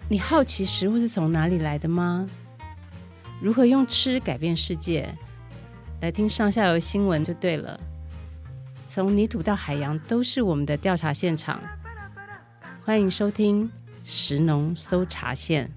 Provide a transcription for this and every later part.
你好奇食物是从哪里来的吗？如何用吃改变世界？来听上下游新闻就对了。从泥土到海洋都是我们的调查现场。欢迎收听食农搜查线。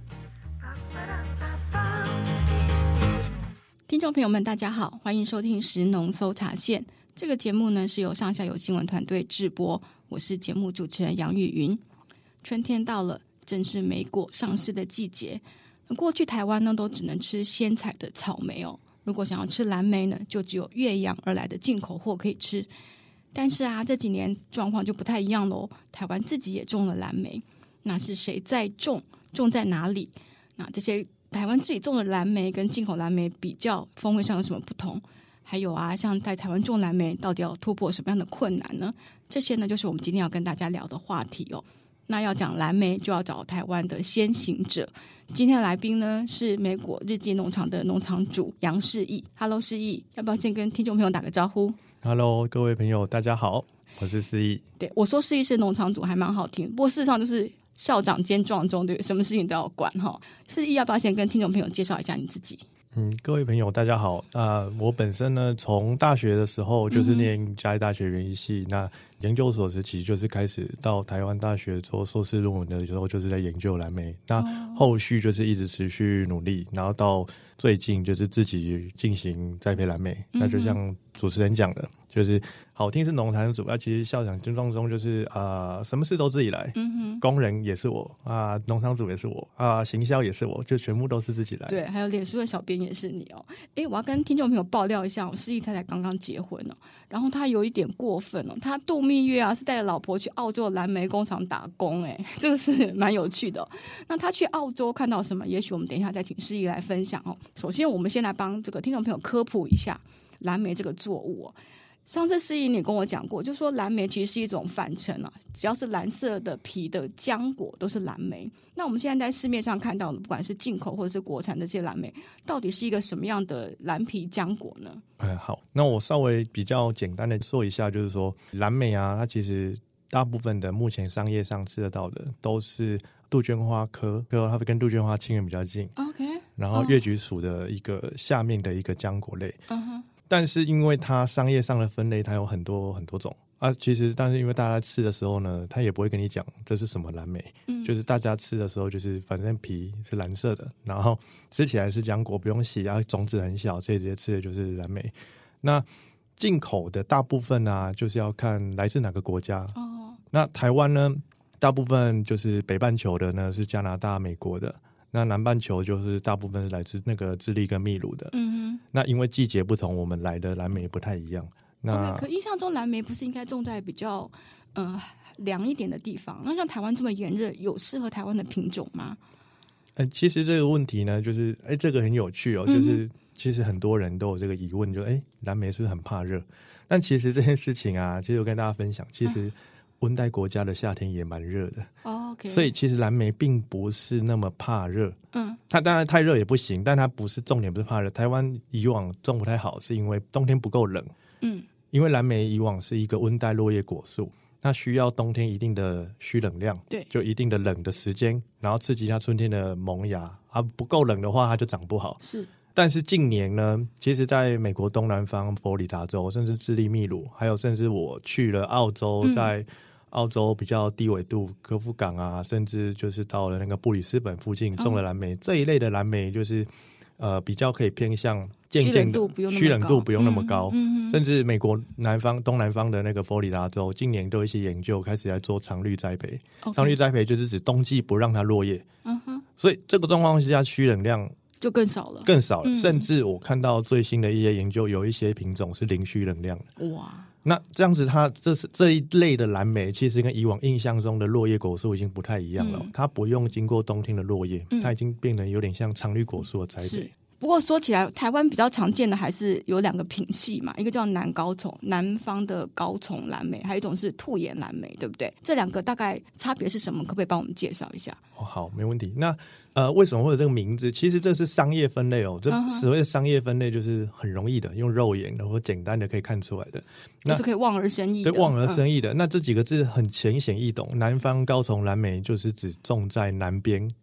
听众朋友们大家好，欢迎收听食农搜查线。这个节目呢是由上下游新闻团队制播，我是节目主持人杨雨云。春天到了，正是莓果上市的季节。过去台湾呢都只能吃鲜采的草莓哦，如果想要吃蓝莓呢，就只有越洋而来的进口货可以吃。但是这几年状况就不太一样咯，台湾自己也种了蓝莓。那是谁在种？种在哪里？那这些台湾自己种的蓝莓跟进口蓝莓比较风味上有什么不同？还有像在台湾种蓝莓到底要突破什么样的困难呢？这些呢就是我们今天要跟大家聊的话题哦。那要讲蓝莓就要找台湾的先行者，今天的来宾呢是莓果日记农场的农场主杨世义。 Hello 世义，要不要先跟听众朋友打个招呼？ Hello 各位朋友大家好，我是世义。 对，我说世义是农场主还蛮好听，不过事实上就是校长兼壮中，对，什么事情都要管哈。世义要不要先跟听众朋友介绍一下你自己？ 各位朋友大家好。我本身呢从大学的时候就是念嘉义大学园艺系，那研究所时期就是开始到台湾大学做硕士论文的时候就是在研究蓝莓，那后续就是一直持续努力，然后到最近就是自己进行栽培蓝莓。那就像主持人讲的，就是好听是农场主，其实校长兼壮中就是什么事都自己来，工人也是我农场主也是我行销也是我，就全部都是自己来。 对，还有脸书的小编也是你哦。我要跟听众朋友爆料一下，我世义才刚刚结婚哦，然后他有一点过分哦，他度蜜月是带着老婆去澳洲的蓝莓工厂打工，这个是蛮有趣的哦。那他去澳洲看到什么？也许我们等一下再请世义来分享哦。首先我们先来帮这个听众朋友科普一下蓝莓这个作物哦。上次世义你跟我讲过，就说蓝莓其实是一种返程只要是蓝色的皮的浆果都是蓝莓。那我们现在在市面上看到的，不管是进口或者是国产的这些蓝莓，到底是一个什么样的蓝皮浆果呢？ 好，那我稍微比较简单的说一下，就是说蓝莓它其实大部分的目前商业上吃得到的都是杜鹃花科，它会跟杜鹃花亲缘比较近 OK， 然后月菊属的一个下面的一个浆果类。但是因为它商业上的分类它有很多很多种其实但是因为大家吃的时候呢，他也不会跟你讲这是什么蓝莓，就是大家吃的时候就是反正皮是蓝色的，然后吃起来是浆果，不用洗种子很小，所以直接吃的就是蓝莓。那进口的大部分就是要看来自哪个国家。那台湾呢大部分就是北半球的呢是加拿大美国的，那南半球就是大部分是来自那个智利跟秘鲁的。那因为季节不同，我们来的蓝莓不太一样。那可印象中蓝莓不是应该种在比较凉一点的地方？那像台湾这么炎热，有适合台湾的品种吗？ 其实这个问题呢，就是这个很有趣哦，就是其实很多人都有这个疑问，就蓝莓是不是很怕热？但其实这件事情其实我跟大家分享，其实温带国家的夏天也蛮热的。所以其实蓝莓并不是那么怕热。它当然太热也不行，但它不是重点，不是怕热。台湾以往种不太好，是因为冬天不够冷。因为蓝莓以往是一个温带落叶果树，它需要冬天一定的需冷量，对，就一定的冷的时间，然后刺激它春天的萌芽不够冷的话它就长不好。但是近年呢，其实在美国东南方佛罗里达州，甚至智利秘鲁，还有甚至我去了澳洲，在澳洲比较低纬度科夫港甚至就是到了那个布里斯本附近种了蓝莓。这一类的蓝莓就是比较可以偏向渐渐的需冷度不用那么高，甚至美国东南方的那个佛罗里达州近年都有一些研究开始在做常绿栽培。常绿栽培就是指冬季不让它落叶。所以这个状况下需冷量就更少了， 甚至我看到最新的一些研究，有一些品种是零需冷量的。哇！那这样子它这一类的蓝莓其实跟以往印象中的落叶果树已经不太一样了。它不用经过冬天的落叶，它已经变得有点像常绿果树的栽培。 不过说起来，台湾比较常见的还是有两个品系嘛，一个叫南高丛，南方的高丛蓝莓，还有一种是兔眼蓝莓，对不对？这两个大概差别是什么？可不可以帮我们介绍一下？ 好，没问题。那为什么会有这个名字？其实这是商业分类这所谓的商业分类就是很容易的，用肉眼的或简单的可以看出来的， 那是可以望而生义的。 对，望而生义的。那这几个字很浅显易懂，南方高丛蓝莓就是指种在南边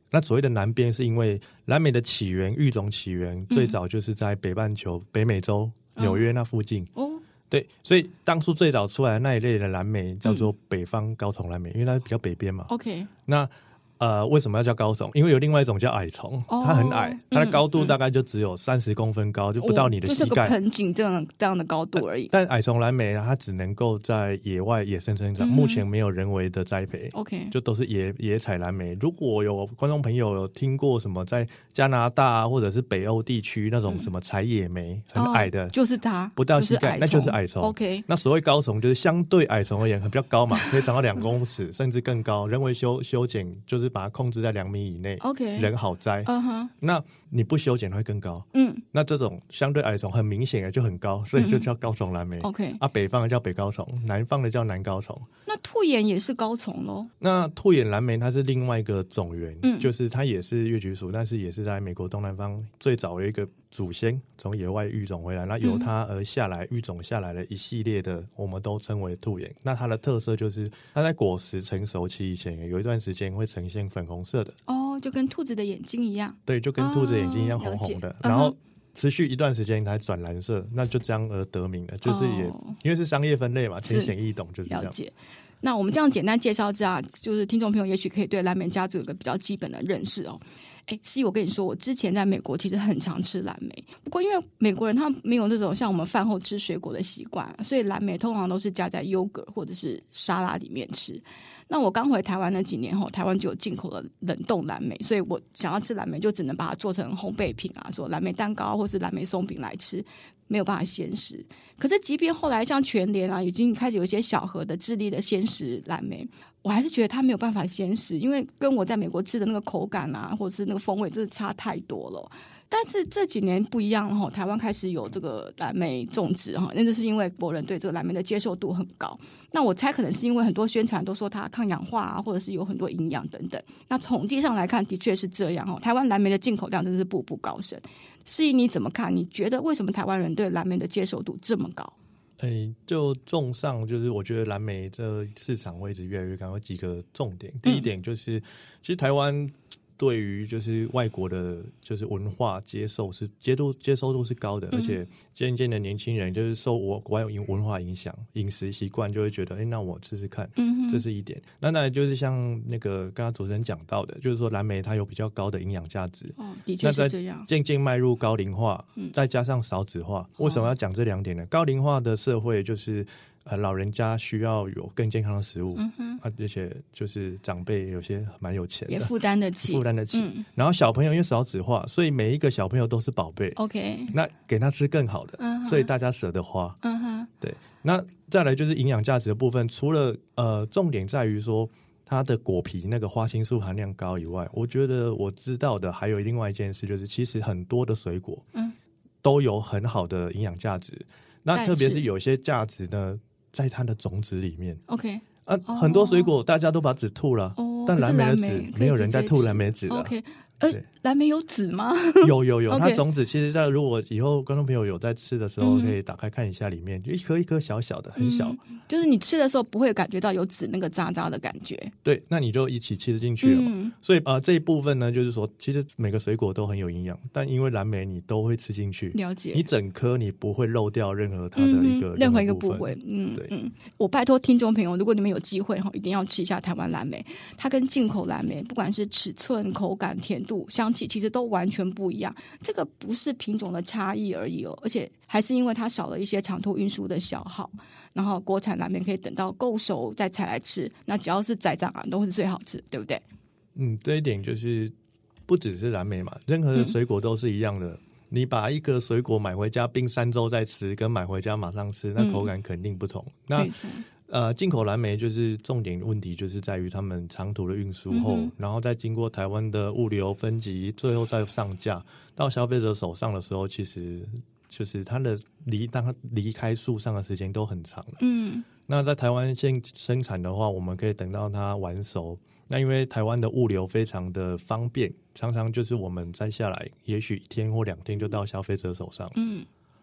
那所谓的南边是因为蓝莓的起源育种起源最早就是在北半球北美洲纽约那附近对，所以当初最早出来的那一类的蓝莓叫做北方高丛蓝莓，因为它比较北边嘛。 OK， 那为什么要叫高丛？因为有另外一种叫矮丛，它很矮，它的高度大概就只有30公分高，就不到你的膝盖， 就是个盆景这样的高度而已。 但矮丛蓝莓它只能够在野外野生生长，目前没有人为的栽培。 OK， 就都是野采蓝莓。如果有观众朋友有听过什么在加拿大或者是北欧地区那种什么采野莓很矮的， 就是它不到膝盖，那就是矮丛。 OK， 那所谓高丛就是相对矮丛而言比较高嘛，可以长到2公尺甚至更高。人为修剪就是把它控制在2米以内 OK， 人好摘。那你不修剪会更高。那这种相对矮丛很明显的就很高，所以就叫高丛蓝莓。 OK， 北方的叫北高丛，南方的叫南高丛。 那兔眼也是高丛咯？ 那兔眼蓝莓它是另外一个种源，就是它也是月菊属，但是也是在美国东南方最早有一个祖先从野外育种回来，那由它而下来育种下来的一系列的，我们都称为兔眼。那它的特色就是它在果实成熟期以前有一段时间会呈现粉红色的， 就跟兔子的眼睛一样。 对，就跟兔子眼睛一样红红的，然后持续一段时间才转蓝色，那就这样而得名了。就是因为是商业分类嘛，浅显易懂，就是这样。 了解。那我们这样简单介绍之下，就是听众朋友也许可以对蓝莓家族有个比较基本的认识哦。诗怡，我跟你说，我之前在美国其实很常吃蓝莓，不过因为美国人他没有那种像我们饭后吃水果的习惯，所以蓝莓通常都是加在优格或者是沙拉里面吃。那我刚回台湾那几年后，台湾就有进口的冷冻蓝莓，所以我想要吃蓝莓就只能把它做成烘焙品啊，说蓝莓蛋糕或是蓝莓松饼来吃，没有办法鲜食。可是即便后来像全联啊已经开始有一些小盒的智利的鲜食蓝莓，我还是觉得它没有办法鲜食，因为跟我在美国吃的那个口感啊或者是那个风味真的差太多了。但是这几年不一样哈，台湾开始有这个蓝莓种植哈，那就是因为国人对这个蓝莓的接受度很高。那我猜可能是因为很多宣传都说它抗氧化啊，或者是有很多营养等等。那统计上来看，的确是这样哈。台湾蓝莓的进口量真是步步高升。诗怡你怎么看？你觉得为什么台湾人对蓝莓的接受度这么高？ 就综上，就是我觉得蓝莓这市场会一直越来越高，有几个重点。第一点就是，其实台湾对于就是外国的就是文化接受度是高的，而且渐渐的年轻人就是受国外文化影响，饮食习惯就会觉得那我试试看，这是一点。那当然就是像那个刚刚主持人讲到的，就是说蓝莓它有比较高的营养价值， 的确是这样。 渐渐迈入高龄化，再加上少子化，为什么要讲这2点呢？高龄化的社会就是老人家需要有更健康的食物，而且就是长辈有些蛮有钱的， 也负担得起。 然后小朋友因为少子化，所以每一个小朋友都是宝贝。 OK， 那给他吃更好的，所以大家舍得花。对。那再来就是营养价值的部分，除了重点在于说它的果皮那个花青素含量高以外，我觉得我知道的还有另外一件事，就是其实很多的水果都有很好的营养价值。那特别是有些价值呢在它的种子里面。 OK， 很多水果大家都把籽吐了，但蓝莓的籽没有人在吐蓝莓籽的。 OK， 蓝莓有籽吗？ 有它种子其实在如果以后观众朋友有在吃的时候，可以打开看一下里面，就一颗一颗小小的，很小， 就是你吃的时候不会感觉到有籽那个渣渣的感觉。 对，那你就一起吃进去了嘛。所以这一部分呢，就是说其实每个水果都很有营养，但因为蓝莓你都会吃进去， 了解， 你整颗你不会漏掉任何它的任何一个部分。 我拜托听众朋友，如果你们有机会一定要吃一下台湾蓝莓，它跟进口蓝莓不管是尺寸、口感、甜度、香气，其实都完全不一样。这个不是品种的差异而已而且还是因为它少了一些长途运输的消耗，然后国产蓝莓可以等到够熟再采来吃，那只要是栽长都是最好吃，对不对？ 这一点就是不只是蓝莓嘛，任何的水果都是一样的。你把一个水果买回家冰3周再吃，跟买回家马上吃，那口感肯定不同。那进口蓝莓就是重点问题，就是在于他们长途的运输后，然后再经过台湾的物流分级，最后再上架到消费者手上的时候，其实就是它的当它离开树上的时间都很长了。那在台湾现生产的话，我们可以等到它完熟。那因为台湾的物流非常的方便，常常就是我们摘下来，也许1天或2天就到消费者手上。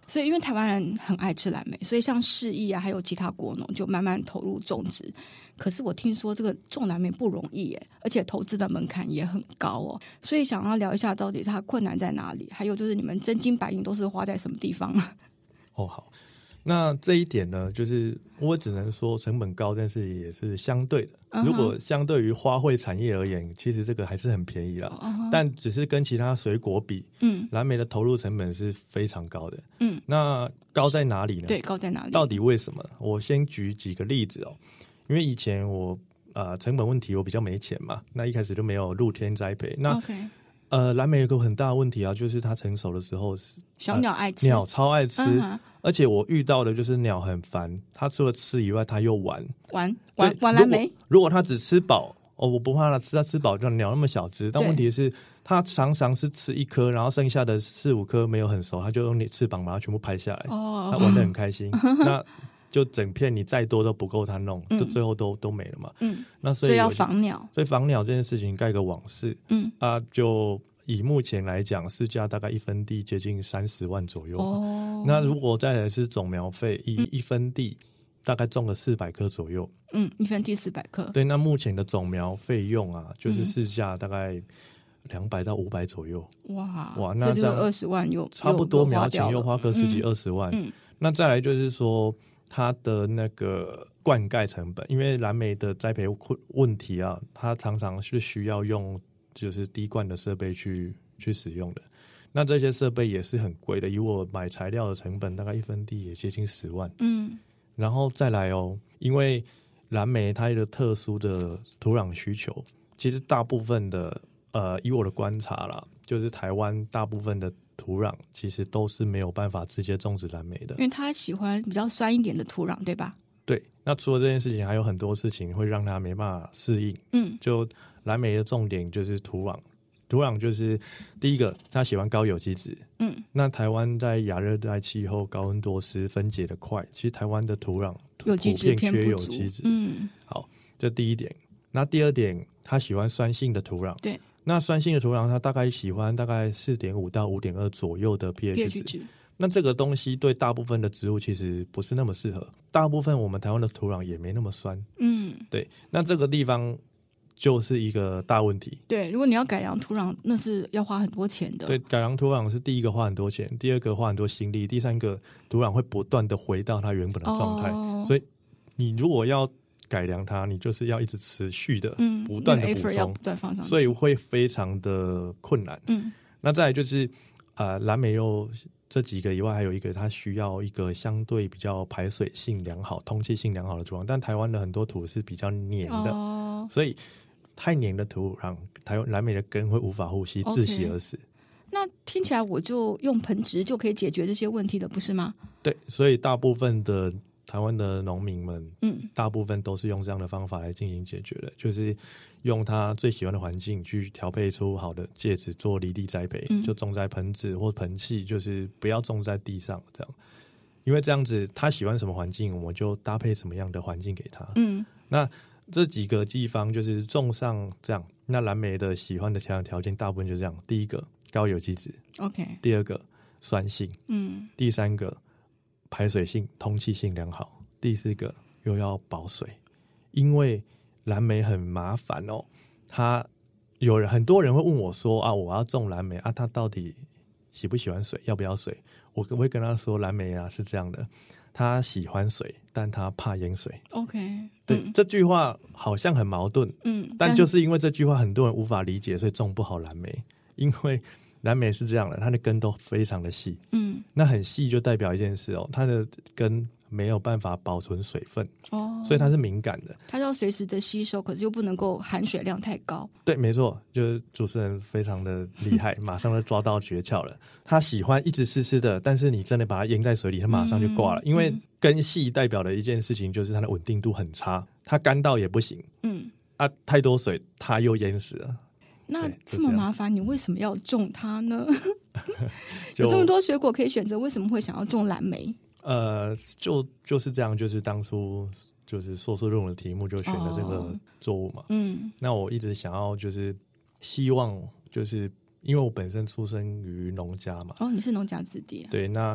所以因为台湾人很爱吃蓝莓，所以像市役啊还有其他国农就慢慢投入种植。可是我听说这个种蓝莓不容易耶，而且投资的门槛也很高哦，所以想要聊一下到底它困难在哪里，还有就是你们真金白银都是花在什么地方啊？ 哦，好，那这一点呢，就是我只能说成本高，但是也是相对的。如果相对于花卉产业而言，其实这个还是很便宜啦。但只是跟其他水果比，蓝莓的投入成本是非常高的。那高在哪里呢？ 对，高在哪里？ 到底为什么？我先举几个例子哦。因为以前我成本问题，我比较没钱嘛，那一开始就没有露天栽培。那蓝莓有个很大的问题啊，就是它成熟的时候小鸟爱吃， 鸟超爱吃。而且我遇到的就是鸟很烦，它除了吃以外，它又玩蓝莓。 如果它只吃饱，我不怕它吃，它吃饱就鸟那么小只。但问题是，它常常是吃一颗，然后剩下的4-5颗没有很熟，它就用翅膀把它全部拍下来。它玩得很开心。那就整片你再多都不够它弄，就最后都没了嘛。那所以要防鸟， 所以防鸟这件事情盖个网室，就以目前来讲，市价大概1分地接近30万左右。那如果再来是种苗费，以1分地大概种个400棵左右。 1分地400棵。 对，那目前的种苗费用啊，就是市价大概200到500左右。哇，那这样 20万又差不多苗钱又花个10几20万。那再来就是说，它的那个灌溉成本，因为蓝莓的栽培问题啊，它常常是需要用就是滴灌的设备去使用的。那这些设备也是很贵的，以我买材料的成本大概1分地也接近10万。然后再来因为蓝莓它有特殊的土壤需求，其实大部分的以我的观察啦，就是台湾大部分的土壤其实都是没有办法直接种植蓝莓的， 因为它喜欢比较酸一点的土壤，对吧？ 对。那除了这件事情，还有很多事情会让它没办法适应。就蓝莓的重点就是土壤就是第一个，它喜欢高有机质。那台湾在亚热带气候、高温多湿、分解的快，其实台湾的土壤有机质偏缺有机质。好，这第一点。那第二点，它喜欢酸性的土壤。 对。 那酸性的土壤，它大概喜欢大概 4.5 到 5.2 左右的 pH 值。那这个东西对大部分的植物其实不是那么适合，大部分我们台湾的土壤也没那么酸。对。那这个地方就是一个大问题。 对，如果你要改良土壤，那是要花很多钱的。 对，改良土壤是第一个花很多钱，第二个花很多心力，第三个土壤会不断的回到它原本的状态。所以你如果要改良它，你就是要一直持续的不断的补充，所以会非常的困难。那再来就是蓝莓又这几个以外，还有一个它需要一个相对比较排水性良好、通气性良好的土壤，但台湾的很多土是比较黏的，所以太黏的土壤，台湾蓝莓的根会无法呼吸，窒息而死。 那听起来我就用盆植就可以解决这些问题的，不是吗？ 对，所以大部分的台湾的农民们，大部分都是用这样的方法来进行解决的，就是用他最喜欢的环境去调配出好的介质做离地栽培，就种在盆子或盆器，就是不要种在地上这样。因为这样子他喜欢什么环境，我们就搭配什么样的环境给他。那这几个地方就是种上这样，那蓝莓的喜欢的条件大部分就这样：第一个高有机质 ，OK； 第二个酸性，第三个排水性、通气性良好，第四个又要保水。因为蓝莓很麻烦哦，很多人会问我说我要种蓝莓它到底喜不喜欢水，要不要水？我会跟他说，蓝莓是这样的，他喜欢水，但他怕淹水。 OK， 对，这句话好像很矛盾，但就是因为这句话很多人无法理解，所以种不好蓝莓。因为蓝莓是这样的，它的根都非常的细，那很细就代表一件事它的根没有办法保存水分，所以它是敏感的， 它要随时的吸收，可是又不能够含水量太高。 对，没错，就是主持人非常的厉害，马上就抓到诀窍了。他喜欢一直湿湿的，但是你真的把它淹在水里，它马上就挂了，因为根系代表的一件事情就是它的稳定度很差，它干到也不行，太多水它又淹死了。 那这么麻烦，你为什么要种它呢？有这么多水果可以选择，为什么会想要种蓝莓？ 就是这样，就是当初就是硕士论文的题目就选了这个作物嘛。那我一直想要就是希望就是因为我本身出生于农家嘛。 你是农家子弟啊？ 对，那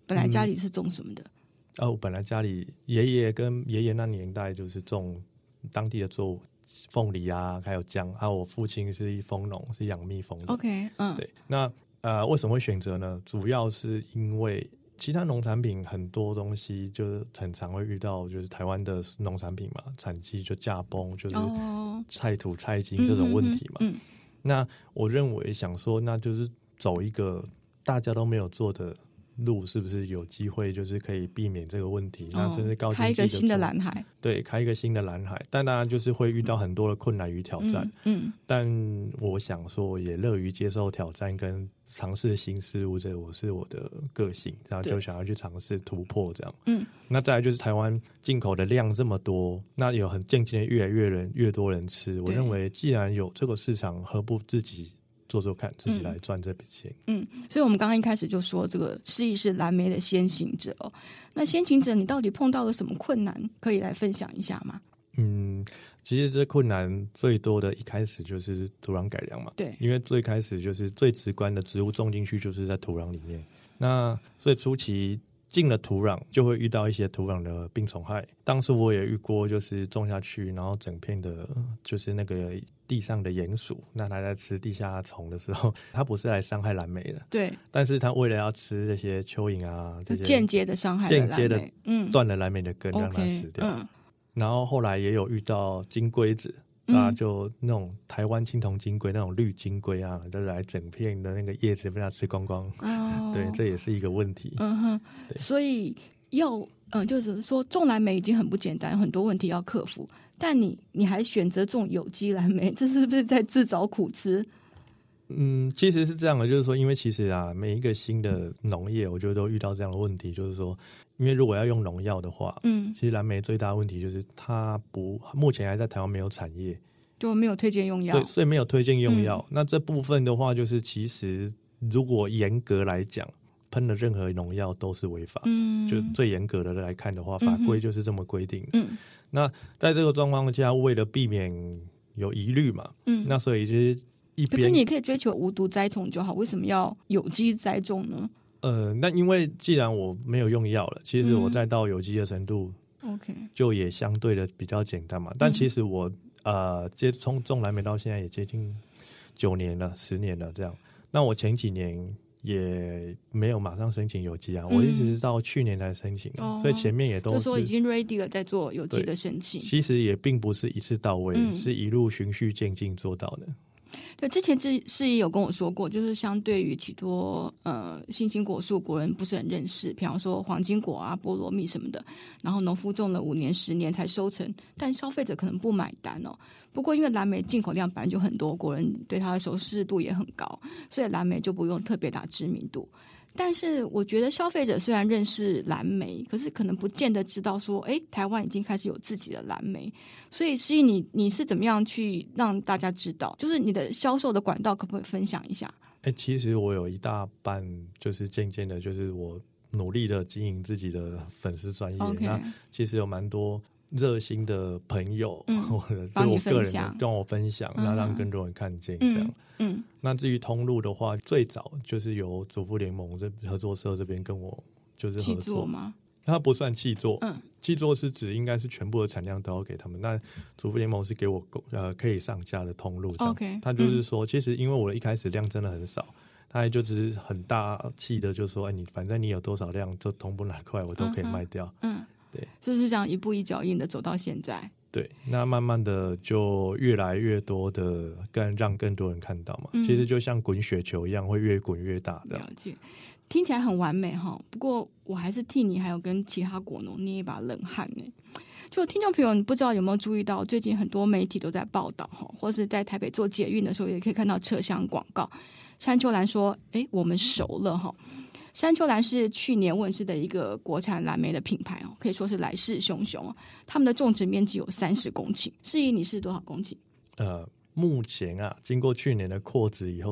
本来家里是种什么的？ 我本来家里爷爷那年代就是种当地的作物，凤梨啊，还有姜。我父亲是蜂农，是养蜜蜂的。 OK， 对。那为什么会选择呢？主要是因为其他农产品很多东西就是很常会遇到，就是台湾的农产品嘛，产季就价崩，就是菜土菜金这种问题嘛。那我认为想说，那就是走一个大家都没有做的路，是不是有机会就是可以避免这个问题？那甚至高经济的开一个新的蓝海， 对，开一个新的蓝海，但当然就是会遇到很多的困难与挑战。但我想说，也乐于接受挑战跟尝试新事物，这我是我的个性，然后就想要去尝试突破这样。那再来就是台湾进口的量这么多，那有很渐渐越来越多人吃，我认为既然有这个市场，何不自己做做看，自己来赚这笔钱。 所以我们刚刚一开始就说这个诗意是蓝莓的先行者哦。那先行者你到底碰到了什么困难，可以来分享一下吗？ 其实这困难最多的一开始就是土壤改良嘛。对，因为最开始就是最直观的植物种进去就是在土壤里面，那所以初期进了土壤就会遇到一些土壤的病虫害。当时我也遇过，就是种下去然后整片的就是那个地上的鼹鼠，那它在吃地下虫的时候，它不是来伤害蓝莓的，对，但是它为了要吃这些蚯蚓啊，这些间接的伤害了蓝莓，间接的断了蓝莓的根，让它死掉。然后后来也有遇到金龟子就那种台湾青铜金龟，那种绿金龟啊，就是来整片的那个叶子被它吃光光。对，这也是一个问题。 所以就是说种蓝莓已经很不简单，很多问题要克服，但你还选择种有机蓝莓，这是不是在自找苦吃？ 其实是这样的，就是说，因为其实每一个新的农业，我觉得都遇到这样的问题，就是说，因为如果要用农药的话，其实蓝莓最大的问题就是它目前还在台湾没有产业， 就没有推荐用药， 对，所以没有推荐用药。那这部分的话，就是其实如果严格来讲，喷的任何农药都是违法，就最严格的来看的话，法规就是这么规定。那在这个状况下，为了避免有疑虑嘛，那所以就是可是你也可以追求无毒栽种就好，为什么要有机栽种呢？ 那因为既然我没有用药了，其实我再到有机的程度，OK，就也相对的比较简单嘛。但其实我从种蓝莓到现在也接近9年了、10年了这样。那我前几年也没有马上申请有机我一直是到去年才申请，所以前面也都就是说已经 ready 了，在做有机的申请。 其实也并不是一次到位，是一路循序渐进做到的。 对，之前是也有跟我说过，就是相对于许多新兴果树，国人不是很认识，比方说黄金果啊、菠萝蜜什么的，然后农夫种了5年、10年才收成，但消费者可能不买单哦。不过因为蓝莓进口量本来就很多，国人对它的熟识度也很高，所以蓝莓就不用特别打知名度。但是我觉得消费者虽然认识蓝莓，可是可能不见得知道说，台湾已经开始有自己的蓝莓。所以诗意你是怎么样去让大家知道，就是你的销售的管道可不可以分享一下？ 其实我有一大半就是渐渐的，就是我努力的经营自己的粉丝专业。那其实有蛮多热心的朋友，或者是我个人的跟我分享，那让更多人看见这样。那至于通路的话，最早就是由主妇联盟合作社这边跟我就是合作吗？ 它不算契作，契作是指应该是全部的产量都要给他们，那主妇联盟是给我可以上架的通路这样。Okay, 他就是说，其实因为我的一开始量真的很少，他就只是很大气的就说，反正你有多少量就同步拿过来，我都可以卖掉。 对，就是这样一步一脚印的走到现在。 对，那慢慢的就越来越多的让更多人看到嘛。其实就像滚雪球一样，会越滚越大的。 了解，听起来很完美哈。不过我还是替你还有跟其他果农捏一把冷汗呢。就听众朋友，你不知道有没有注意到，最近很多媒体都在报道哈，或是在台北做捷运的时候，也可以看到车厢广告。山丘兰说：“我们熟了哈。”山丘兰是去年问世的一个国产蓝莓的品牌可以说是来势汹汹他们的种植面积有30公顷。诗意你是多少公顷？ 目前经过去年的扩植以后，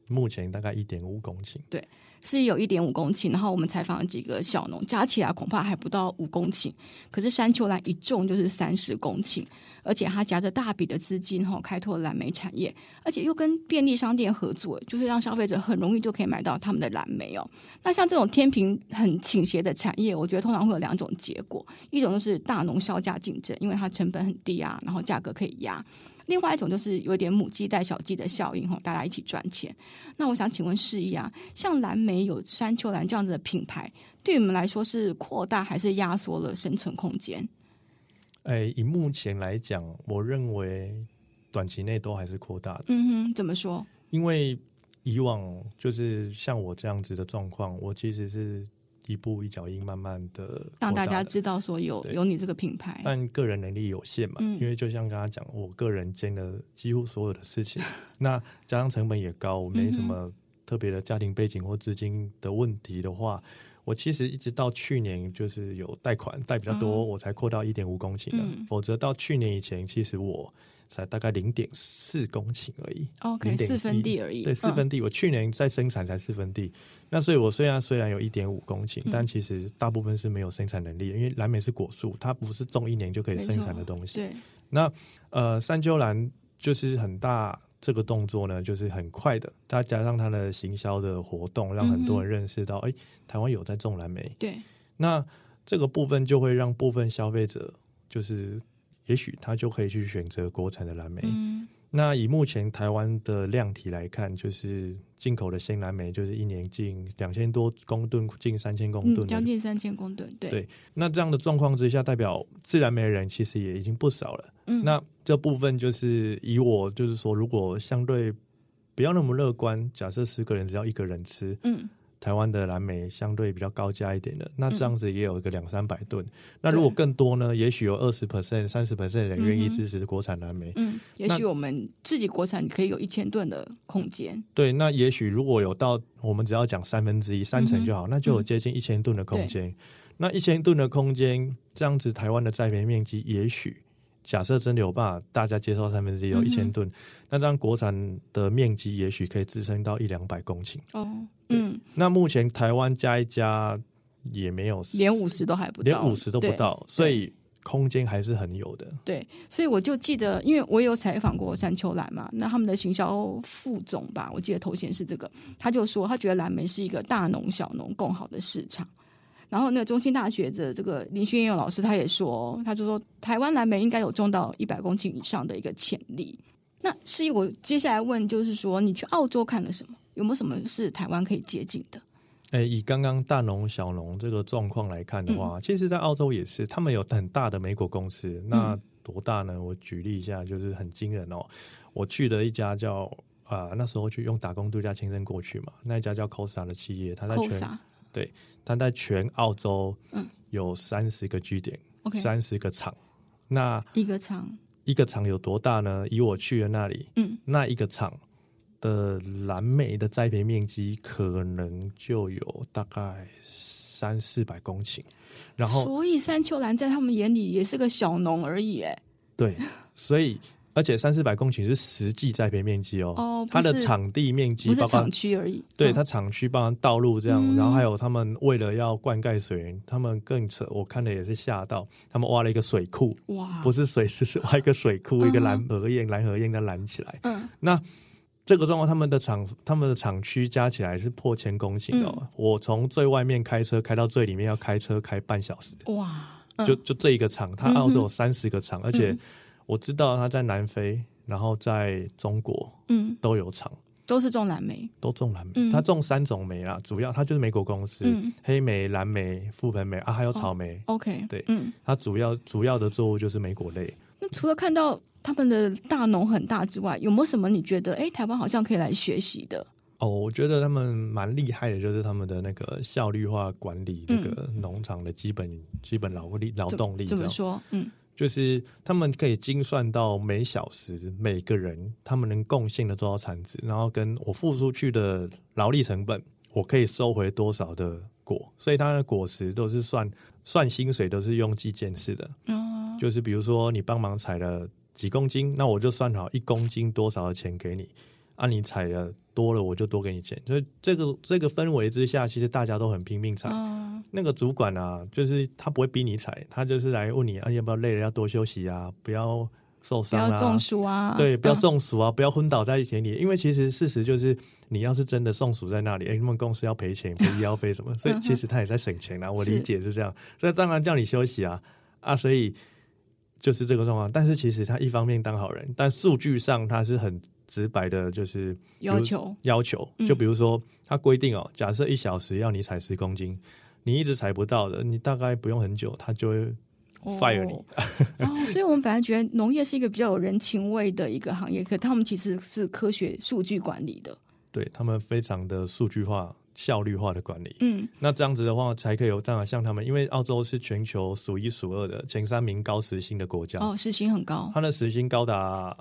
目前大概1.5公顷。 对，是有1.5公顷，然后我们采访了几个小农，加起来恐怕还不到5公顷。可是山丘兰一种就是30公顷，而且它夹着大笔的资金开拓蓝莓产业，而且又跟便利商店合作，就是让消费者很容易就可以买到他们的蓝莓哦。那像这种天平很倾斜的产业，我觉得通常会有2种结果，一种就是大农销价竞争，因为它成本很低啊，然后价格可以压。另外一种就是有点母鸡带小鸡的效应，大家一起赚钱。那我想请问世毅啊，像蓝莓有山丘兰这样子的品牌，对你们来说是扩大还是压缩了生存空间？ 以目前来讲，我认为短期内都还是扩大的。 怎么说？ 因为以往就是像我这样子的状况，我其实是一步一脚印慢慢的让大家知道说有你这个品牌， 但个人能力有限嘛，因为就像刚刚讲，我个人兼了几乎所有的事情，那加上成本也高，我没什么特别的家庭背景或资金的问题的话，我其实一直到去年就是有贷款贷比较多，我才扩到1.5公顷的，否则到去年以前，其实我才大概0.4公頃而已。 OK， 4分地而已。 对，4分地，我去年在生产才4分地。那所以我虽然有1.5公顷，但其实大部分是没有生产能力的，因为蓝莓是果树，它不是种1年就可以生产的东西。 对。 那山丘兰就是很大这个动作呢，就是很快的，再加上它的行销的活动，让很多人认识到，台湾有在种蓝莓。 对。 那这个部分就会让部分消费者，就是也许他就可以去选择国产的蓝莓。那以目前台湾的量体来看，就是进口的鲜蓝莓，就是1年进2000多公吨，近3000公吨， 将近3000公吨。 对，那这样的状况之下，代表自然莓的人其实也已经不少了。那这部分就是以我就是说，如果相对不要那么乐观，假设10个人只要1个人吃，台湾的蓝莓相对比较高价一点的，那这样子也有一个200-300吨。那如果更多呢？也许有20%、30% 的人愿意支持国产蓝莓。 也许我们自己国产可以有1000吨的空间。 对，那也许如果有到我们只要讲1/3、3成就好，那就有接近1000吨的空间。那1000吨的空间，这样子台湾的栽培面积也许。假设真的有办法大家接受1/3有1000吨，那这样国产的面积也许可以支撑到100-200公顷。那目前台湾加一加也没有， 连50都还不到， 连50都不到，所以空间还是很有的。 对，所以我就记得，因为我有采访过山丘兰嘛，那他们的行销副总吧，我记得头衔是这个，他就说他觉得蓝莓是一个大农小农共好的市场。然后那个中兴大学的这个林轩佑老师他也说，他就说台湾蓝莓应该有种到100公顷以上的一个潜力。那是我接下来问就是说，你去澳洲看了什么？有没有什么是台湾可以接近的？ 以刚刚大农小农这个状况来看的话，其实在澳洲也是，他们有很大的莓果公司。那多大呢？我举例一下，就是很惊人哦。我去的一家叫那时候去用打工度假签证过去嘛，那一家叫 Costa 的企业，它在对，它在全澳洲有30个据点，30个厂。那一个厂有多大呢？以我去的那里，那一个厂的蓝莓的栽培面积可能就有大概300-400公顷，然后所以山丘兰在他们眼里也是个小农而已。 对，所以而且300-400公顷是实际栽培面积哦，它的场地面积不是厂区而已。 对，它厂区包含道路这样，然后还有他们为了要灌溉水源，他们更扯，我看了也是吓到，他们挖了一个水库，哇，不是水池，是挖一个水库，一个蓝荷叶在拦起来。那这个状况，他们的厂区加起来是破1000公顷的我从最外面开车开到最里面要开车开半小时。哇，就这一个厂，它澳洲有30个厂，而且我知道他在南非，然后在中国，都有厂， 都是种蓝莓， 都种蓝莓。他种3种莓啦，主要他就是莓果公司，黑莓、蓝莓、覆盆莓还有草莓。 OK， 对，它主要的作物就是莓果类。 那除了看到他们的大农很大之外，有没有什么你觉得台湾好像可以来学习的？ 我觉得他们蛮厉害的，就是他们的那个效率化管理，那个农场的基本劳动力。怎么说？就是他们可以精算到每小时每个人他们能贡献的多少产值，然后跟我付出去的劳力成本，我可以收回多少的果，所以它的果实都是算薪水都是用计件式的。就是比如说你帮忙采了几公斤，那我就算好1公斤多少的钱给你。 啊，你采了多了我就多给你钱，所以这个氛围之下，其实大家都很拼命采。那个主管啊，就是他不会逼你采，他就是来问你啊，要不要累了要多休息啊，不要受伤啊， 不要中暑啊， 对，不要中暑啊，不要昏倒在田里。因为其实事实就是，你要是真的中暑在那里，他们公司要赔钱，赔医药费什么，所以其实他也在省钱啊。我理解是这样，所以当然叫你休息啊，所以就是这个状况。但是其实他一方面当好人，但数据上他是很直白的，就是要求，就比如说他规定哦，假设1小时要你采10公斤，你一直采不到的，你大概不用很久，他就会fire 你。 所以我们本来觉得农业是一个比较有人情味的一个行业，可他们其实是科学数据管理的。 对，他们非常的数据化、效率化的管理。那这样子的话，才可以有办法像他们，因为澳洲是全球数1数2的前3名高时薪的国家。 时薪很高， 它的时薪高达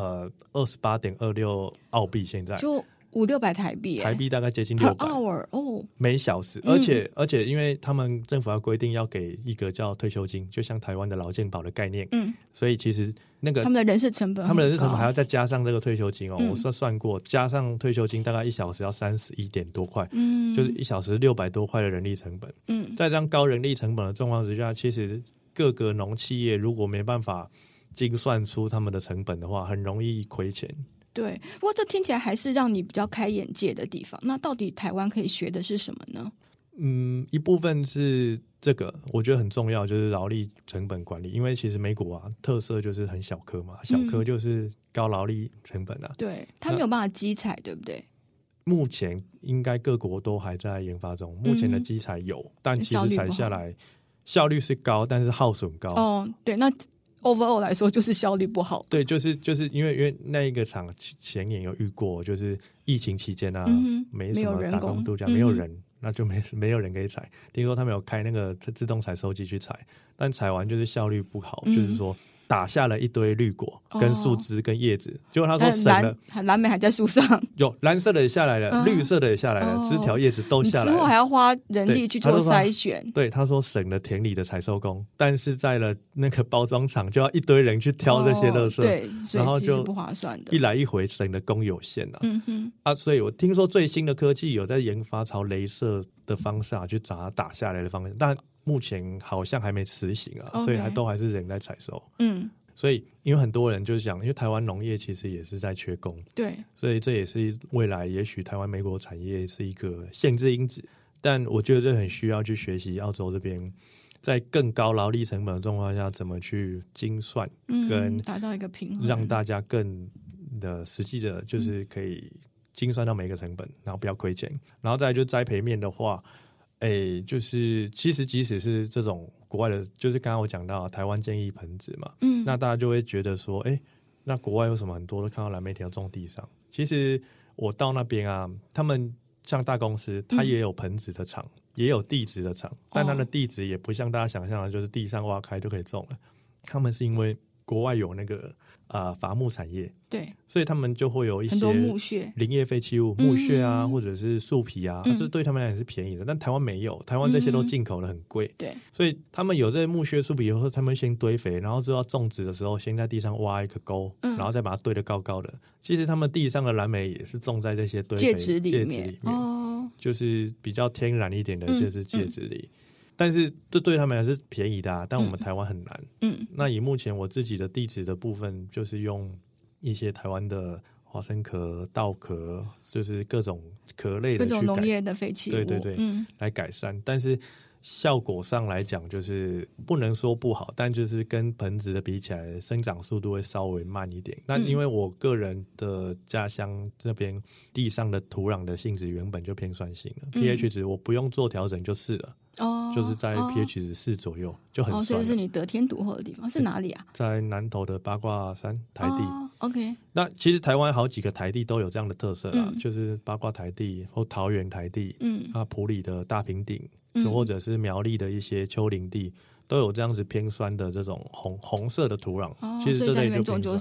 28.26澳币，现在就500-600台币， 台币大概接近600 hour 每小时。而且因为他们政府要规定要给一个叫退休金，就像台湾的劳健保的概念。所以其实那个他们的人事成本还要再加上这个退休金哦。我算过，加上退休金大概1小时要31点多块，就是1小时600多块的人力成本。在这样高人力成本的状况之下，其实各个农企业如果没办法精算出他们的成本的话，很容易亏钱。 对，不过这听起来还是让你比较开眼界的地方。那到底台湾可以学的是什么呢？ 一部分是这个，我觉得很重要，就是劳力成本管理。因为其实美国啊，特色就是很小颗嘛，小颗就是高劳力成本啊。 对，它没有办法机采，对不对？ 目前应该各国都还在研发中。目前的机采有，但其实采下来效率是高，但是耗损高。 对，那overall 来说就是效率不好。 对，就是因为那一个厂前年有遇过，就是疫情期间啊，没什么打工度假，没有人，那就没有人可以采。听说他们有开那个自动采收机去采，但采完就是效率不好，就是说打下了一堆绿果跟树枝跟叶子，结果他说省了蓝莓还在树上， 有蓝色的也下来了，绿色的也下来了，枝条叶子都下来了。 之后还要花人力去做筛选。 对，他说省了田里的采收工，但是在了那个包装厂就要一堆人去挑这些垃圾， 对， 然后就不划算的， 一来一回省的工有限啊。所以我听说最新的科技有在研发朝雷射的方向去把它打下来的方向，但目前好像还没实行啊，所以还是人在采收。所以因为很多人就是讲，因为台湾农业其实也是在缺工， 对， 所以这也是未来也许台湾美国产业是一个限制因子。但我觉得这很需要去学习澳洲这边在更高劳力成本的状况下怎么去精算，跟达到一个平衡， 让大家更的实际的就是可以精算到每一个成本，然后不要亏钱。然后再来就栽培面的话，就是其实即使是这种国外的，就是刚刚我讲到台湾建议盆植嘛，那大家就会觉得说，那国外为什么很多都看到蓝莓田要种地上？其实我到那边啊，他们像大公司，它也有盆植的厂，也有地质的厂，但它的地质也不像大家想象的，就是地上挖开就可以种了。他们是因为国外有那个伐木产业， 对， 所以他们就会有一些很多木屑、 林业废弃物、木屑啊，或者是树皮啊，这对他们来讲是便宜的。但台湾没有，台湾这些都进口的很贵， 对， 所以他们有这些木屑、树皮以后，他们先堆肥，然后之后种植的时候，先在地上挖一个沟，然后再把它堆得高高的。其实他们地上的蓝莓也是种在这些堆肥介质里面， 就是比较天然一点的，就是介质里。但是这对他们还是便宜的啊，但我们台湾很难。那以目前我自己的地质的部分，就是用一些台湾的花生壳、稻壳，就是各种壳类的各种农业的废弃物， 对，来改善。但是效果上来讲，就是不能说不好，但就是跟盆植的比起来，生长速度会稍微慢一点。那因为我个人的家乡这边地上的土壤的性质原本就偏酸性了，pH 值我不用做调整就是了。就是在 pH 值4左右，就很酸。 所以是你得天独厚的地方，是哪里啊？ 在南投的八卦山台地。 OK， 那其实台湾好几个台地都有这样的特色啦，就是八卦台地或桃园台地，埔里的大平顶，或者是苗栗的一些丘陵地，都有这样子偏酸的这种红色的土壤。其实这类就偏酸， 就是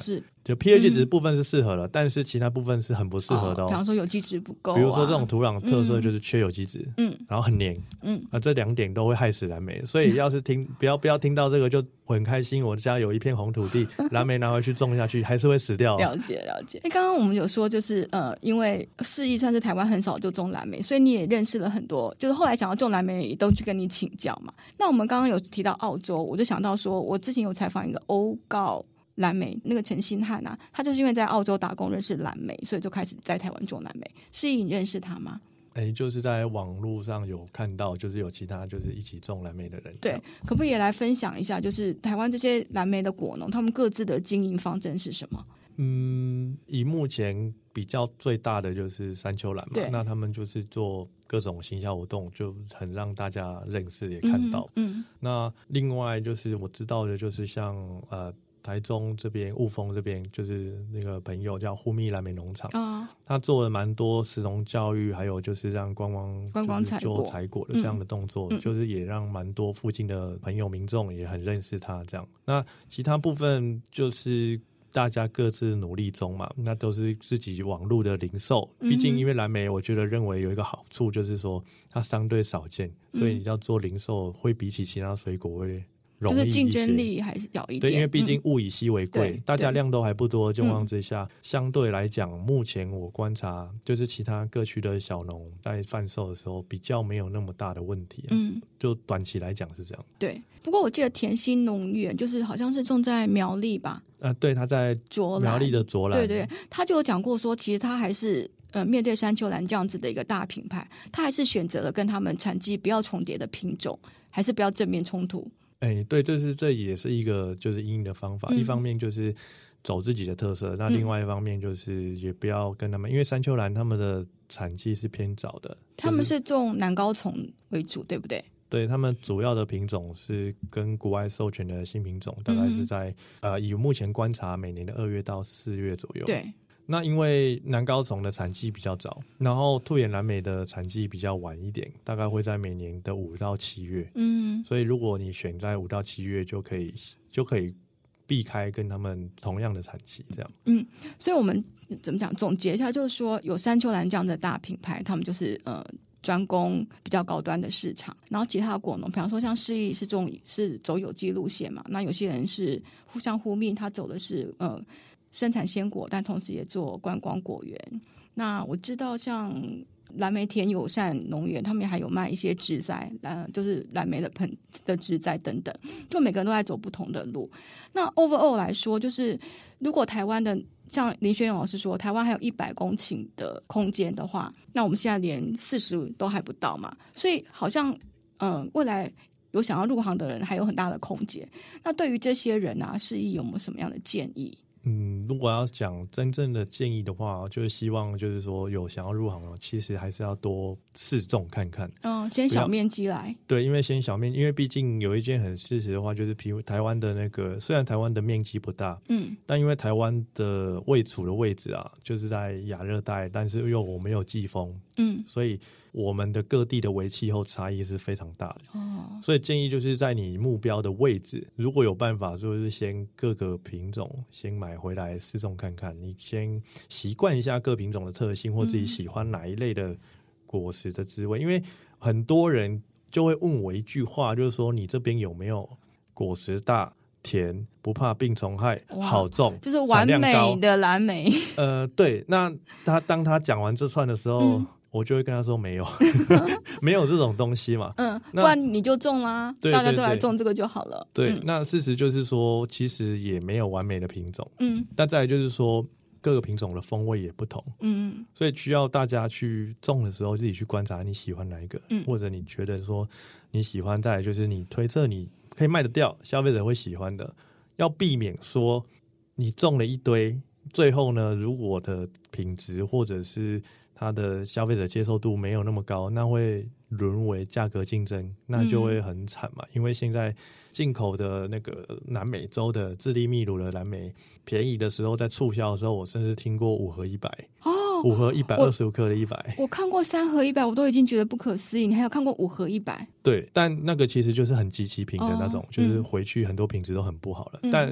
就 pH 值部分是适合的，但是其他部分是很不适合的比方说有机质不够， 比如说这种土壤特色就是缺有机质，然后很黏，这2点都会害死蓝莓。所以要是不要听到这个就很开心，我家有一片红土地，蓝莓拿回去种下去还是会死掉。 了解。刚刚我们有说就是因为世艺算是台湾很少就种蓝莓，所以你也认识了很多，就是后来想要种蓝莓也都去跟你请教嘛。那我们刚刚有提到澳洲，我就想到说我之前有采访一个欧告蓝莓那个陈新汉啊，他就是因为在澳洲打工认识蓝莓，所以就开始在台湾种蓝莓。世艺你认识他吗？ 就是在网络上有看到，就是有其他就是一起种蓝莓的人。 对，可不可以也来分享一下，就是台湾这些蓝莓的果农他们各自的经营方针是什么？ 以目前比较最大的就是山丘蓝嘛，那他们就是做各种行销活动，就很让大家认识也看到。那另外就是我知道的就是像台中这边雾峰这边就是那个朋友叫呼蜜蓝莓农场，他做了蛮多食农教育，还有就是让观光做采果的这样的动作，就是也让蛮多附近的朋友民众也很认识他这样。那其他部分就是大家各自努力中嘛，那都是自己网络的零售。毕竟因为蓝莓我觉得认为有一个好处就是说它相对少见，所以你要做零售会比起其他水果会就是竞争力还是小一点， 对，因为毕竟物以稀为贵，大家量都还不多的情况之下，相对来讲，目前我观察就是其他各区的小农在贩售的时候比较没有那么大的问题，就短期来讲是这样。 对，不过我记得甜心农园就是好像是种在苗栗吧？ 对，他在苗栗的卓兰， 对，他就有讲过说，其实他还是面对山丘兰这样子的一个大品牌，他还是选择了跟他们产季不要重叠的品种，还是不要正面冲突。 对，这也是一个就是因应的方法，一方面就是走自己的特色，那另外一方面就是也不要跟他们，因为山丘兰他们的产季是偏早的， 他们是种南高丛为主，对不对？ 对，他们主要的品种是跟国外授权的新品种，大概是在以目前观察每年的2月到4月左右。 对。 那因为南高丛的产季比较早，然后兔眼蓝莓的产季比较晚一点，大概会在每年的5到7月。所以如果你选在5到7月，就可以避开跟他们同样的产期，这样。 所以我们怎么讲？总结一下，就是说有山丘兰这样的大品牌，他们就是专攻比较高端的市场，然后其他的果农，比方说像世艺是走有机路线嘛，那有些人是像呼蜜，他走的是生产鲜果，但同时也做观光果园。那我知道像蓝莓田友善农园，他们还有卖一些植栽，就是蓝莓的植栽等等，就每个人都在走不同的路。那 overall 来说，就是如果台湾的像林学勇老师说，台湾还有100公顷的空间的话，那我们现在连40都还不到嘛，所以好像未来有想要入行的人还有很大的空间。那对于这些人啊，世艺有没有什么样的建议？ 如果要讲真正的建议的话，就是希望就是说有想要入行的，其实还是要多试种看看。 先小面积来。对， 因为先小面，因为毕竟有一件很事实的话，就是譬如台湾的那个，虽然台湾的面积不大，但因为台湾的位处的位置啊，就是在亚热带，但是又我们有季风，所以我们的各地的微气候差异是非常大的。所以建议就是在你目标的位置，如果有办法，就是先各个品种先买回来试种看看，你先习惯一下各品种的特性，或自己喜欢哪一类的果实的滋味。因为很多人就会问我一句话，就是说你这边有没有果实大、甜、不怕病虫害、好种， 就是完美的蓝莓。 对，那当他讲完这串的时候，我就会跟他说没有没有这种东西嘛， 不然你就种啦，大家都来种这个就好了。 对，那事实就是说其实也没有完美的品种，但再来就是说各个品种的风味也不同，所以需要大家去种的时候自己去观察你喜欢哪一个，或者你觉得说你喜欢，再来就是你推测你可以卖得掉，消费者会喜欢的，要避免说你种了一堆，最后呢如果的品质或者是它的消费者接受度没有那么高，那会沦为价格竞争，那就会很惨嘛。因为现在进口的那个南美洲的智利秘鲁的蓝莓便宜的时候，在促销的时候，我甚至听过5盒100哦，5盒125克的100， 我看过3盒100，我都已经觉得不可思议。你还有看过5盒100？对， 但那个其实就是很极其品的那种，就是回去很多品质都很不好了。但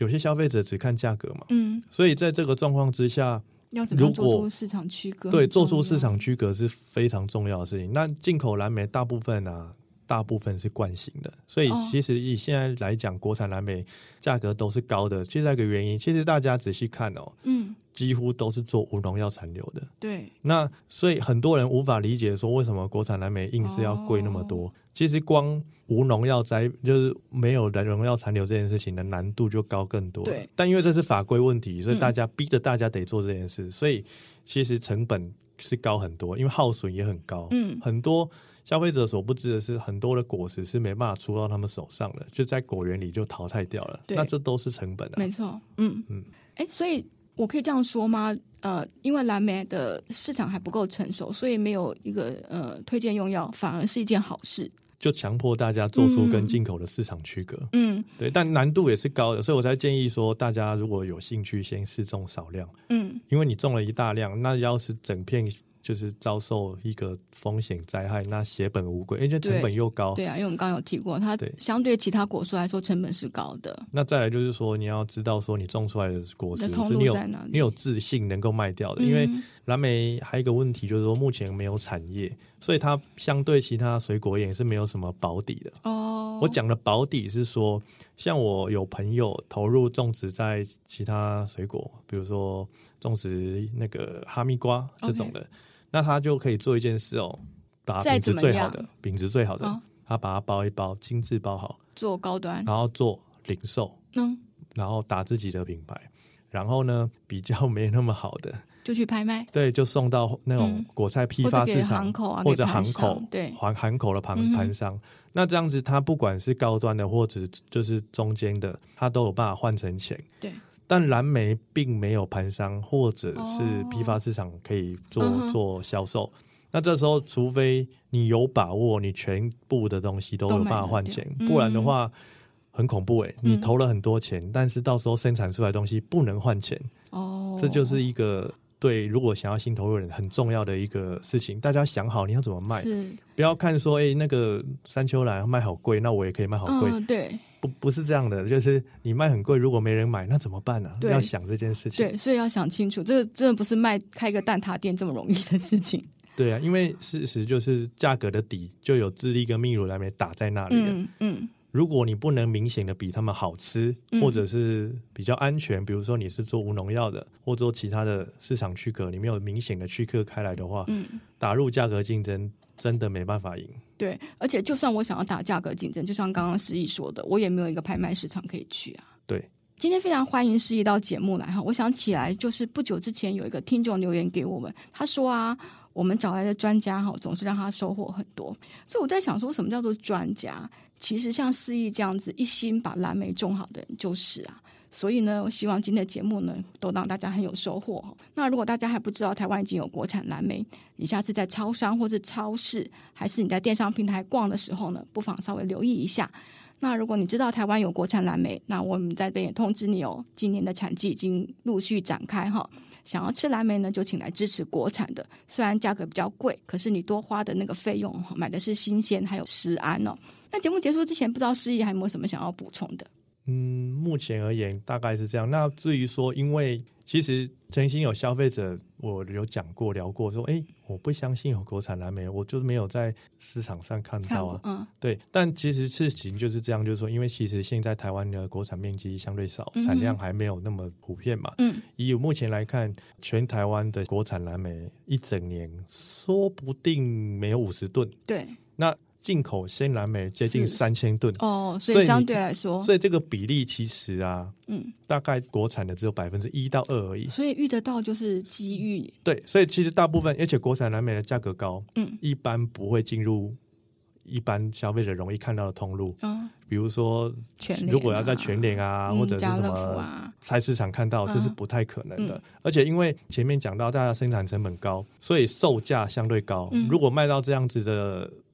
有些消费者只看价格嘛， 嗯， 所以在这个状况之下， 要怎么样做出市场区隔？ 对，做出市场区隔是非常重要的事情。那进口蓝莓大部分是惯性的，所以其实以现在来讲，国产蓝莓价格都是高的。其实那个原因，其实大家仔细看哦，几乎都是做无农药残留的。 对， 那所以很多人无法理解说为什么国产蓝莓硬是要贵那么多。其实光无农药就是没有农药残留这件事情的难度就高更多了。 对， 但因为这是法规问题，所以大家逼着大家得做这件事，所以其实成本是高很多，因为耗损也很高。很多消费者所不知的是，很多的果实是没办法出到他们手上的，就在果园里就淘汰掉了。那这都是成本啊。 没错，所以我可以这样说吗？因为蓝莓的市场还不够成熟，所以没有一个推荐用药，反而是一件好事。 就强迫大家做出跟进口的市场区隔。对，但难度也是高的，所以我才建议说，大家如果有兴趣，先试种少量。因为你种了一大量，那要是整片就是遭受一个风险灾害，那血本无归，因为成本又高。 对啊，因为我们刚刚有提过，它相对其他果树来说成本是高的。 那再来就是说，你要知道说你种出来的果实是你有自信能够卖掉的。因为蓝莓还有一个问题就是说，目前没有产业，所以它相对其他水果也是没有什么保底的。我讲的保底是说，像我有朋友投入种植在其他水果，比如说种植那个哈密瓜这种的。那他就可以做一件事哦，把品质最好的，他把它包一包，精致包好， 做高端， 然后做零售，然后打自己的品牌，然后呢比较没那么好的就去拍卖， 对，就送到那种果菜批发市场或者行口， 对， 行口的盘商。那这样子，他不管是高端的或者就是中间的，他都有办法换成钱。 对。 但蓝莓并没有盘商或者是批发市场可以做销售，那这时候除非你有把握，你全部的东西都有办法换钱，不然的话很恐怖你投了很多钱，但是到时候生产出来的东西不能换钱。这就是一个对如果想要新投入的人很重要的一个事情，大家想好你要怎么卖，不要看说那个山丘兰卖好贵，那我也可以卖好贵。 对。 不是这样的，就是你卖很贵，如果没人买，那怎么办呢？要想这件事情。 对，所以要想清楚，这个真的不是开个蛋挞店这么容易的事情。 对啊，因为事实就是价格的底就有智利跟秘鲁蓝莓打在那里了。如果你不能明显的比他们好吃，或者是比较安全，比如说你是做无农药的，或做其他的市场区隔，你没有明显的区隔开来的话，打入价格竞争真的没办法赢。 对，而且就算我想要打价格竞争，就像刚刚诗意说的，我也没有一个拍卖市场可以去啊。 对， 今天非常欢迎诗意到节目来哈。我想起来，就是不久之前有一个听众留言给我们，他说我们找来的专家总是让他收获很多。所以我在想说，什么叫做专家？其实像诗意这样子一心把蓝莓种好的人就是啊。所以呢，我希望今天的节目呢，都让大家很有收获。那如果大家还不知道台湾已经有国产蓝莓，你下次在超商或是超市，还是你在电商平台逛的时候呢，不妨稍微留意一下。那如果你知道台湾有国产蓝莓，那我们在这边也通知你今年的产季已经陆续展开想要吃蓝莓呢，就请来支持国产的，虽然价格比较贵，可是你多花的那个费用买的是新鲜还有食安那节目结束之前，不知道诗意还有没有什么想要补充的？ 目前而言大概是这样。那至于说，因为其实曾经有消费者我有讲过聊过说，我不相信有国产蓝莓，我就是没有在市场上看到对。但其实事情就是这样，就是说，因为其实现在台湾的国产面积相对少，产量还没有那么普遍嘛。以目前来看，全台湾的国产蓝莓一整年说不定没有50吨。对，那进口鲜蓝莓接近3000吨所以相对来说， 所以这个比例其实大概国产的只有1%到2%而已。 所以遇得到就是机遇。 对，所以其实大部分，而且国产蓝莓的价格高，一般不会进入一般消费者容易看到的通路。比如说如果要在全联或者是什么菜市场看到，这是不太可能的。而且因为前面讲到大家生产成本高，所以售价相对高。如果卖到这样子的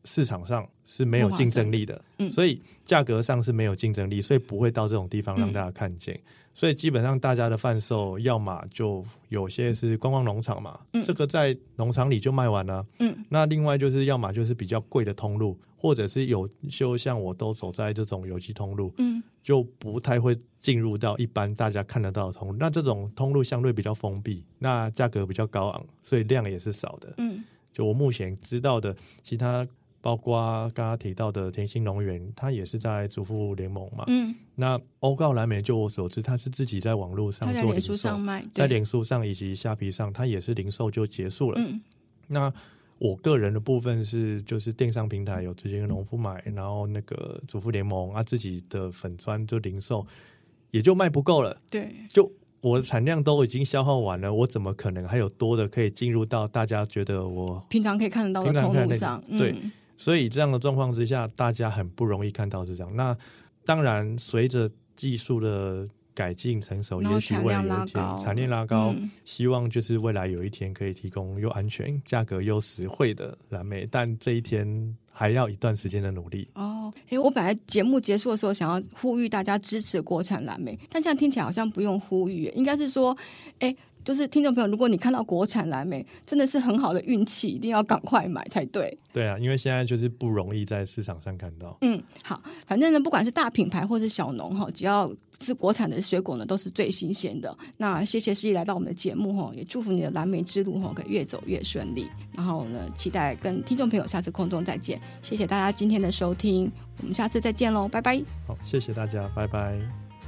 市场上是没有竞争力的，所以价格上是没有竞争力，所以不会到这种地方让大家看见。所以基本上大家的贩售要么就有些是观光农场嘛，这个在农场里就卖完了，那另外就是要么就是比较贵的通路，或者是就像我都走在这种有机通路，就不太会进入到一般大家看得到的通路。那这种通路相对比较封闭，那价格比较高昂，所以量也是少的。就我目前知道的其他，包括刚刚提到的甜心农园，它也是在主妇联盟嘛。那欧告蓝莓就我所知，它是自己在网络上做零售，在脸书上以及虾皮上，它也是零售就结束了。那我个人的部分是，就是电商平台有直接跟农夫买，然后那个主妇联盟啊，自己的粉专就零售，也就卖不够了。 对， 就我的产量都已经消耗完了，我怎么可能还有多的可以进入到大家觉得我平常可以看得到的通路上？ 对，所以这样的状况之下，大家很不容易看到是这样。那当然，随着技术的改进成熟，也许未来有一天产量拉高，希望就是未来有一天可以提供又安全、价格又实惠的蓝莓，但这一天还要一段时间的努力。 我本来节目结束的时候想要呼吁大家支持国产蓝莓，但这样听起来好像不用呼吁，应该是说就是听众朋友，如果你看到国产蓝莓，真的是很好的运气，一定要赶快买才对。 对啊，因为现在就是不容易在市场上看到。 好，反正呢，不管是大品牌或是小农只要是国产的水果呢，都是最新鲜的。那谢谢诗怡来到我们的节目也祝福你的蓝莓之路可以越走越顺利。然后呢，期待跟听众朋友下次空中再见。谢谢大家今天的收听，我们下次再见喽，拜拜。 好，谢谢大家，拜拜。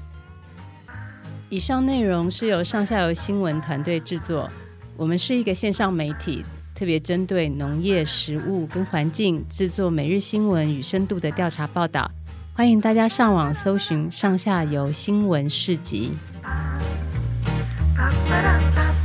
以上内容是由上下游新闻团队制作，我们是一个线上媒体，特别针对农业、食物跟环境制作每日新闻与深度的调查报道。欢迎大家上网搜寻上下游新闻市集。